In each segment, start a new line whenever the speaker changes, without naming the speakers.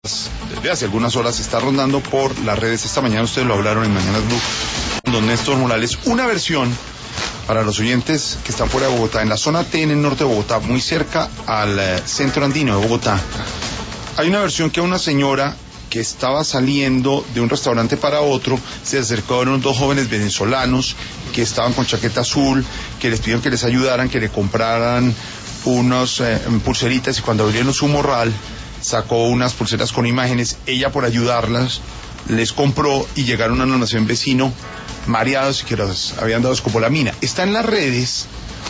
Desde hace algunas horas está rondando por las redes. Esta mañana ustedes lo hablaron en Mañanas Blue con don Néstor Morales. Una versión para los oyentes que están fuera de Bogotá, en la zona T, en el norte de Bogotá, muy cerca al centro andino de Bogotá. Hay una versión que una señora que estaba saliendo de un restaurante para otro, se acercaron dos jóvenes venezolanos que estaban con chaqueta azul, que les pidieron que les ayudaran, que le compraran unos pulseritas, y cuando abrieron su morral sacó unas pulseras con imágenes. Ella, por ayudarlas, les compró y llegaron a un almacén vecino mareados y que los habían dado escopolamina. Está en las redes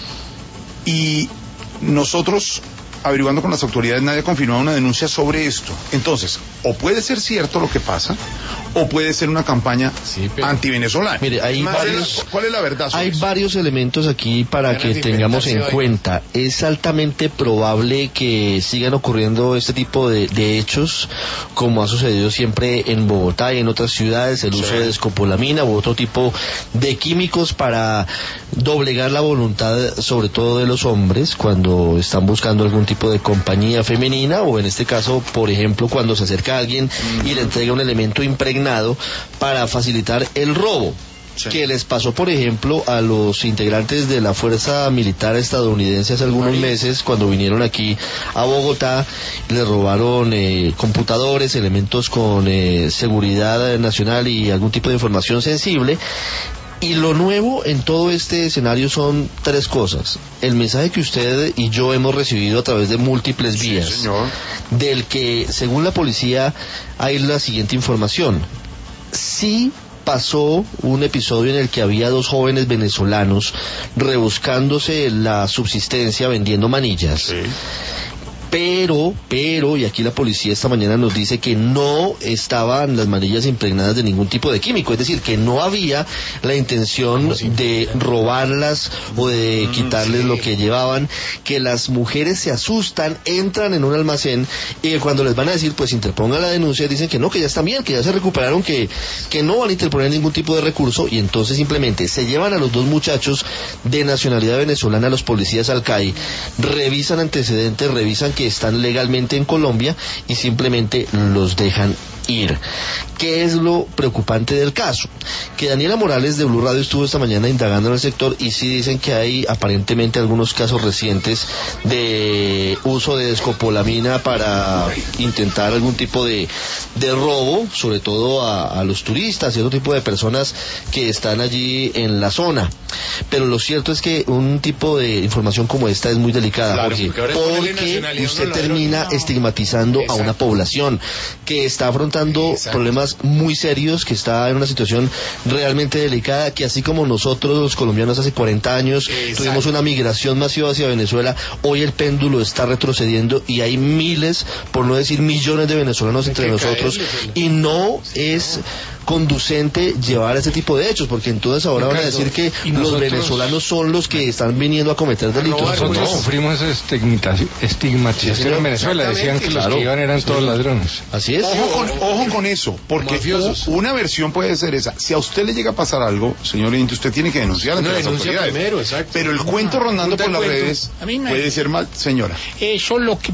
y nosotros, averiguando con las autoridades, nadie ha confirmado una denuncia sobre esto. Entonces, o puede ser cierto lo que pasa, o puede ser una campaña antivenezolana.
Mire, hay varios,
¿cuál es la verdad?
Hay varios elementos aquí para que tengamos en cuenta. Es altamente probable que sigan ocurriendo este tipo de hechos, como ha sucedido siempre en Bogotá y en otras ciudades, el uso de escopolamina u otro tipo de químicos para doblegar la voluntad, sobre todo de los hombres, cuando están buscando algún tipo de compañía femenina, o en este caso, por ejemplo, cuando se acerca a alguien y le entrega un elemento impregnado para facilitar el robo. Sí. Que les pasó, por ejemplo, a los integrantes de la Fuerza Militar estadounidense hace algunos meses, cuando vinieron aquí a Bogotá. Les robaron computadores, elementos con seguridad nacional y algún tipo de información sensible. Y lo nuevo en todo este escenario son tres cosas. El mensaje que usted y yo hemos recibido a través de múltiples vías,
señor,
del que, según la policía, hay la siguiente información. Sí pasó un episodio en el que había dos jóvenes venezolanos rebuscándose la subsistencia vendiendo manillas. Sí. Pero, y aquí la policía esta mañana nos dice que no estaban las manillas impregnadas de ningún tipo de químico, es decir, que no había la intención de robarlas o de quitarles lo que llevaban, que las mujeres se asustan, entran en un almacén y cuando les van a decir, pues interpongan la denuncia, dicen que no, que ya están bien, que ya se recuperaron, que no van a interponer ningún tipo de recurso, y entonces simplemente se llevan a los dos muchachos de nacionalidad venezolana, los policías al CAI, revisan antecedentes, revisan que están legalmente en Colombia y simplemente los dejan ir. ¿Qué es lo preocupante del caso? Que Daniela Morales de Blue Radio estuvo esta mañana indagando en el sector y sí dicen que hay aparentemente algunos casos recientes de uso de escopolamina para intentar algún tipo de robo, sobre todo a los turistas y otro tipo de personas que están allí en la zona. Pero lo cierto es que un tipo de información como esta es muy delicada, claro, porque usted termina estigmatizando a una población que está afrontando problemas muy serios, que está en una situación realmente delicada, que así como nosotros los colombianos hace 40 años tuvimos una migración masiva hacia Venezuela, hoy el péndulo está retrocediendo y hay miles, por no decir millones de venezolanos entre nosotros, y no es conducente llevar ese tipo de hechos, porque entonces ahora van a decir que los venezolanos son los que están viniendo a cometer delitos.
Nosotros sufrimos esa estigmatización en Venezuela, decían que los que iban eran todos ladrones.
Así es.
Ojo con eso, porque una versión puede ser esa. Si a usted le llega a pasar algo, señor Inti, usted tiene que denunciar ante las autoridades.
Primero, exacto.
Pero el cuento rondando por las redes puede ser mal, señora.
Eso lo que